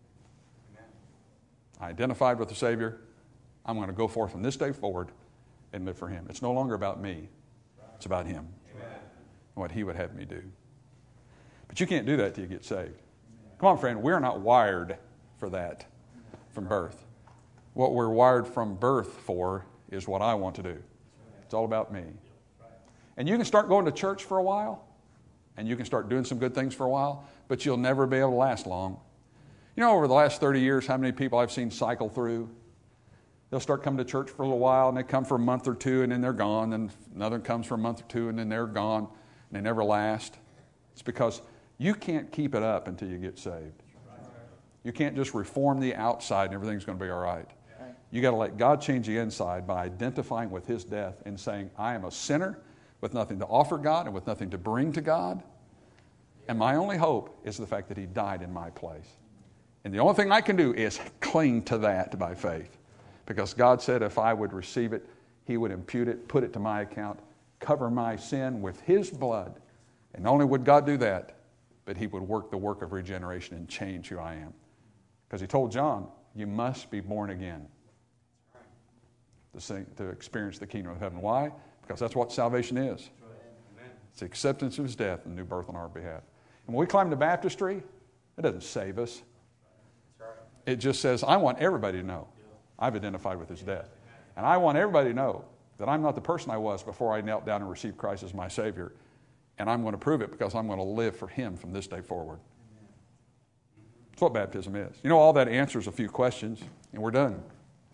S2: I identified with the Savior. I'm going to go forth from this day forward and live for him. It's no longer about me. It's about him. Amen. And what he would have me do. But you can't do that till you get saved. Come on, friend. We're not wired for that from birth. What we're wired from birth for is what I want to do. It's all about me. And you can start going to church for a while, and you can start doing some good things for a while, but you'll never be able to last long. You know, over the last thirty years, how many people I've seen cycle through? They'll start coming to church for a little while, and they come for a month or two, and then they're gone. And another comes for a month or two, and then they're gone, and they never last. It's because you can't keep it up until you get saved. You can't just reform the outside, and everything's going to be all right. You got to let God change the inside by identifying with his death and saying, I am a sinner with nothing to offer God and with nothing to bring to God. And my only hope is the fact that he died in my place. And the only thing I can do is cling to that by faith. Because God said if I would receive it, he would impute it, put it to my account, cover my sin with his blood. And not only would God do that, but he would work the work of regeneration and change who I am. Because he told John, you must be born again to, sing, to experience the kingdom of heaven. Why? Because that's what salvation is. It's the acceptance of his death and new birth on our behalf. And when we climb the baptistry, it doesn't save us. It just says, I want everybody to know I've identified with his death. And I want everybody to know that I'm not the person I was before I knelt down and received Christ as my Savior. And I'm going to prove it because I'm going to live for him from this day forward. That's what baptism is. You know, all that answers a few questions, and we're done.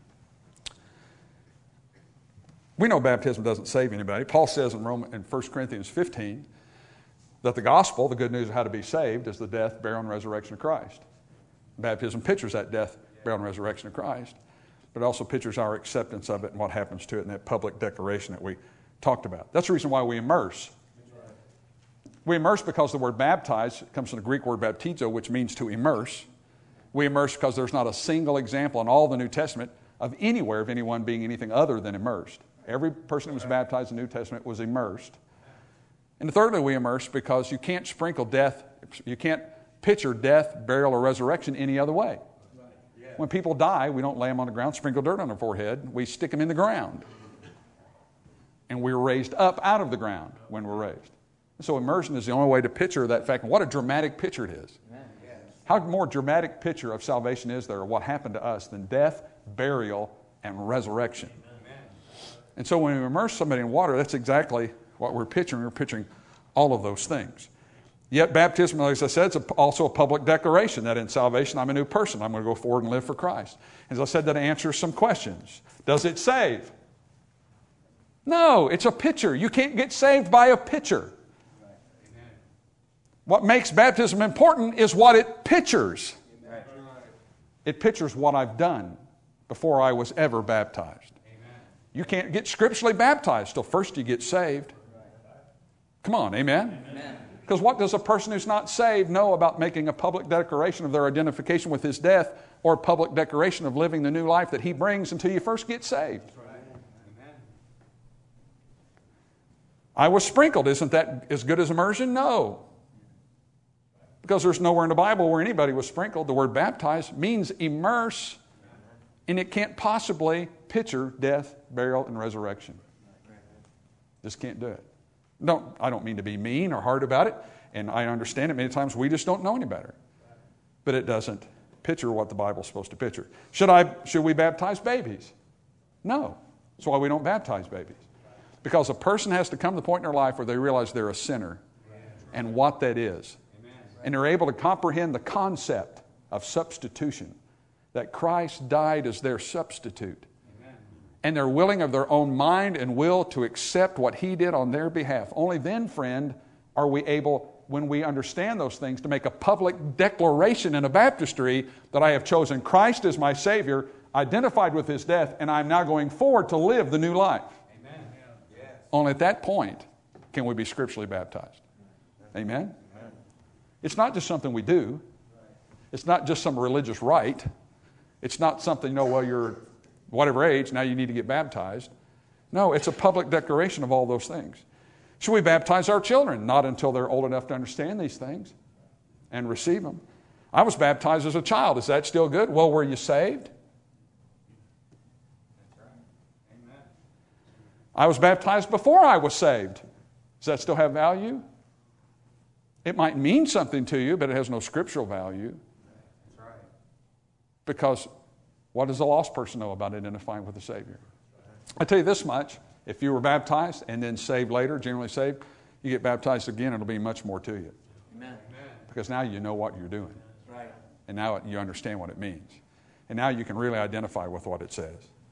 S2: We know baptism doesn't save anybody. Paul says in, Roman, in First Corinthians fifteen that the gospel, the good news of how to be saved, is the death, burial, and resurrection of Christ. Baptism pictures that death, burial, and resurrection of Christ, but it also pictures our acceptance of it and what happens to it in that public declaration that we talked about. That's the reason why we immerse. We immerse because the word baptize comes from the Greek word baptizo, which means to immerse. We immerse because there's not a single example in all the New Testament of anywhere of anyone being anything other than immersed. Every person who was baptized in the New Testament was immersed. And thirdly, we immerse because you can't sprinkle death, you can't picture death, burial, or resurrection any other way. When people die, we don't lay them on the ground, sprinkle dirt on their forehead. We stick them in the ground. And we're raised up out of the ground when we're raised. So immersion is the only way to picture that fact. And what a dramatic picture it is. How more dramatic picture of salvation is there, or what happened to us, than death, burial, and resurrection? And so when we immerse somebody in water, that's exactly what we're picturing. We're picturing all of those things. Yet baptism, as I said, is also a public declaration that in salvation I'm a new person. I'm going to go forward and live for Christ. As I said, that answers some questions. Does it save? No, it's a picture. You can't get saved by a picture. What makes baptism important is what it pictures. It pictures what I've done before I was ever baptized. You can't get scripturally baptized till first you get saved. Come on, amen? Because what does a person who's not saved know about making a public declaration of their identification with his death, or a public declaration of living the new life that he brings until you first get saved? I was sprinkled. Isn't that as good as immersion? No. Because there's nowhere in the Bible where anybody was sprinkled. The word baptize means immerse, and it can't possibly picture death, burial, and resurrection. Just can't do it. Don't, I don't mean to be mean or hard about it, and I understand it. Many times we just don't know any better. but it doesn't picture what the Bible's supposed to picture. Should I? Should we baptize babies? No. That's why we don't baptize babies. Because a person has to come to the point in their life where they realize they're a sinner and what that is. And they're able to comprehend the concept of substitution, that Christ died as their substitute. And they're willing of their own mind and will to accept what He did on their behalf. Only then, friend, are we able, when we understand those things, to make a public declaration in a baptistry that I have chosen Christ as my Savior, identified with His death, and I'm now going forward to live the new life. Amen. Yes. Only at that point can we be scripturally baptized. Amen? Amen. It's not just something we do. It's not just some religious rite. It's not something, you know, well, you're whatever age, now you need to get baptized. No, it's a public declaration of all those things. Should we baptize our children? Not until they're old enough to understand these things and receive them. I was baptized as a child. Is that still good? Well, were you saved? I was baptized before I was saved. Does that still have value? It might mean something to you, but it has no scriptural value. That's right. Because what does a lost person know about identifying with the Savior? I tell you this much. If you were baptized and then saved later, generally saved, you get baptized again, it'll be much more to you. Amen. Because now you know what you're doing. That's right. And now you understand what it means. And now you can really identify with what it says.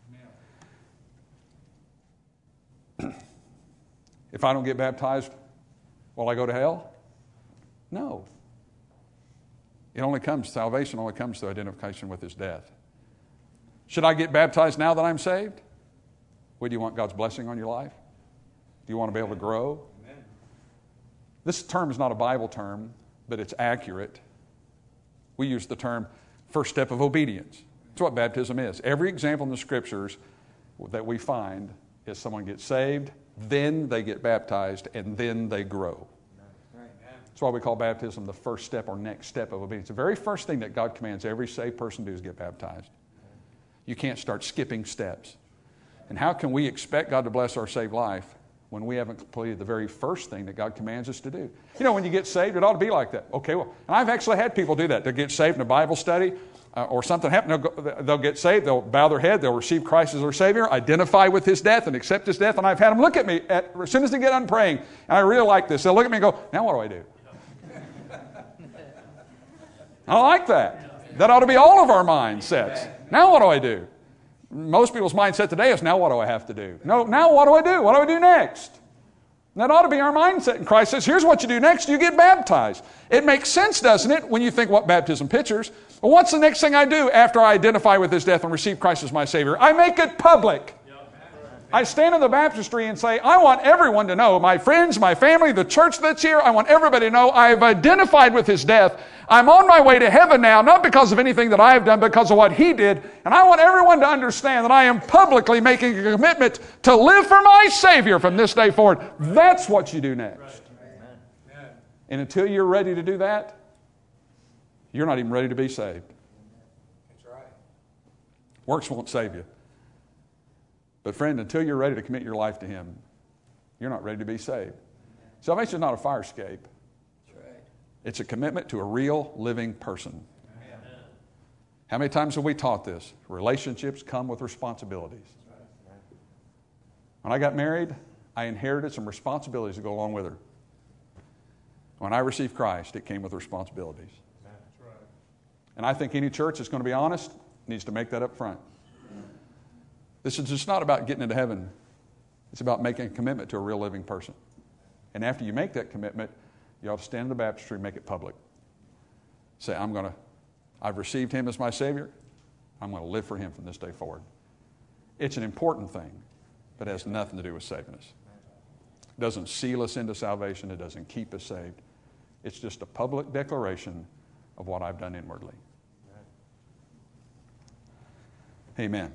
S2: If I don't get baptized, will I go to hell? No. It only comes, salvation only comes through identification with His death. Should I get baptized now that I'm saved? Would you want God's blessing on your life? Do you want to be able to grow? Amen. This term is not a Bible term, but it's accurate. We use the term first step of obedience. That's what baptism is. Every example in the Scriptures that we find is someone gets saved, then they get baptized, and then they grow. That's why we call baptism the first step or next step of obedience. The very first thing that God commands every saved person to do is get baptized. You can't start skipping steps. And how can we expect God to bless our saved life when we haven't completed the very first thing that God commands us to do? You know, when you get saved, it ought to be like that. Okay, well, and I've actually had people do that. They'll get saved in a Bible study uh, or something happens. They'll, go, they'll get saved. They'll bow their head. They'll receive Christ as their Savior, identify with His death, and accept His death. And I've had them look at me at, as soon as they get done praying. And I really like this. They'll look at me and go, now what do I do? I like that. That ought to be all of our mindsets. Now what do I do? Most people's mindset today is, now what do I have to do? No, now what do I do? What do I do next? And that ought to be our mindset. And Christ says, here's what you do next. You get baptized. It makes sense, doesn't it, when you think what baptism pictures? Well, what's the next thing I do after I identify with His death and receive Christ as my Savior? I make it public. I stand in the baptistry and say, I want everyone to know, my friends, my family, the church that's here, I want everybody to know I've identified with His death. I'm on my way to heaven now, not because of anything that I have done, but because of what He did. And I want everyone to understand that I am publicly making a commitment to live for my Savior from this day forward. That's what you do next. And until you're ready to do that, you're not even ready to be saved. That's right. Works won't save you. But friend, until you're ready to commit your life to Him, you're not ready to be saved. Salvation is not a fire escape. That's right. It's a commitment to a real, living person. Amen. How many times have we taught this? Relationships come with responsibilities. When I got married, I inherited some responsibilities to go along with her. When I received Christ, it came with responsibilities. That's right. And I think any church that's going to be honest needs to make that up front. This is just not about getting into heaven. It's about making a commitment to a real living person. And after you make that commitment, you ought to stand in the baptistry and make it public. Say, I'm going to, I've received Him as my Savior. I'm going to live for Him from this day forward. It's an important thing, but it has nothing to do with saving us. It doesn't seal us into salvation. It doesn't keep us saved. It's just a public declaration of what I've done inwardly. Amen.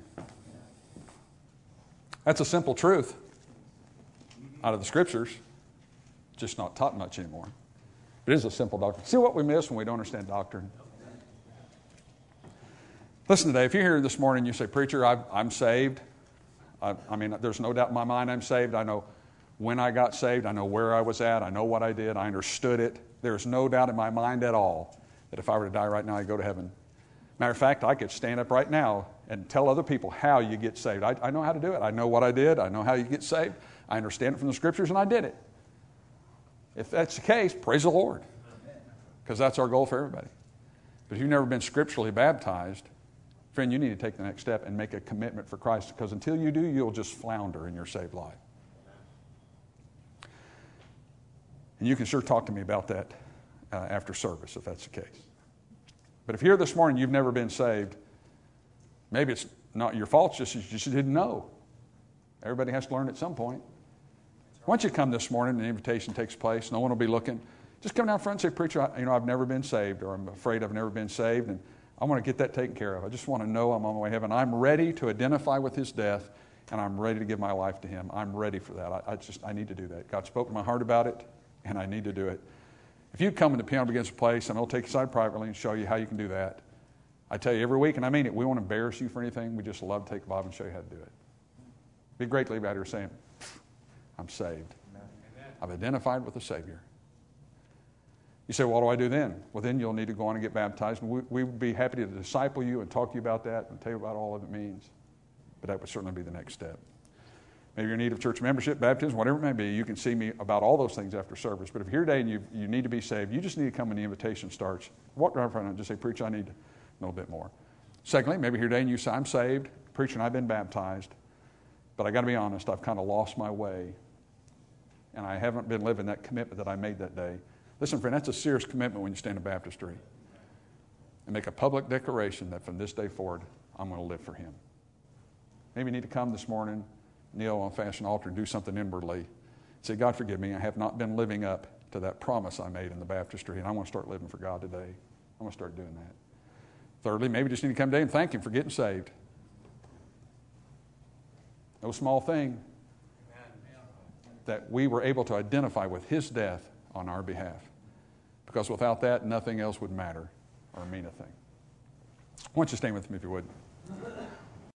S2: That's a simple truth out of the Scriptures. Just not taught much anymore. It is a simple doctrine. See what we miss when we don't understand doctrine? Listen today, if you're here this morning and you say, preacher, I've, I'm saved. I, I mean, there's no doubt in my mind I'm saved. I know when I got saved. I know where I was at. I know what I did. I understood it. There's no doubt in my mind at all that if I were to die right now, I'd go to heaven. Matter of fact, I could stand up right now and tell other people how you get saved. I, I know how to do it. I know what I did. I know how you get saved. I understand it from the Scriptures, and I did it. If that's the case, praise the Lord, because that's our goal for everybody. But if you've never been scripturally baptized, friend, you need to take the next step and make a commitment for Christ, because until you do, you'll just flounder in your saved life. And you can sure talk to me about that uh, after service, if that's the case. But if you're here this morning, you've never been saved, maybe it's not your fault, it's just you just didn't know. Everybody has to learn at some point. Once you come this morning and the invitation takes place, no one will be looking. Just come down front and say, preacher, you know, I've never been saved, or I'm afraid I've never been saved, and I want to get that taken care of. I just want to know I'm on my way to heaven. I'm ready to identify with his death, and I'm ready to give my life to him. I'm ready for that. I, I just, I need to do that. God spoke to my heart about it, and I need to do it. If you come into Piano Begins Place, and I'll take you aside privately and show you how you can do that. I tell you every week, and I mean it, we won't embarrass you for anything. We just love to take the Bible and show you how to do it. It'd be great to leave out here saying, I'm saved. I've identified with the Savior. You say, well, what do I do then? Well, then you'll need to go on and get baptized. And we, we would be happy to disciple you and talk to you about that and tell you about all of it means. But that would certainly be the next step. Maybe you're in need of church membership, baptism, whatever it may be. You can see me about all those things after service. But if you're here today and you, you need to be saved, you just need to come when the invitation starts. Walk right in front and just say, preacher, I need to know a bit more. Secondly, maybe you're here today and you say, I'm saved, preacher, and I've been baptized. But I got to be honest, I've kind of lost my way. And I haven't been living that commitment that I made that day. Listen, friend, that's a serious commitment when you stand in baptistry and make a public declaration that from this day forward, I'm going to live for him. Maybe you need to come this morning, kneel on a fashion altar, and do something inwardly. Say, God, forgive me. I have not been living up to that promise I made in the baptistry, and I want to start living for God today. I want to start doing that. Thirdly, maybe you just need to come today and thank him for getting saved. No small thing that we were able to identify with his death on our behalf. Because without that, nothing else would matter or mean a thing. Why don't you stand with me if you would?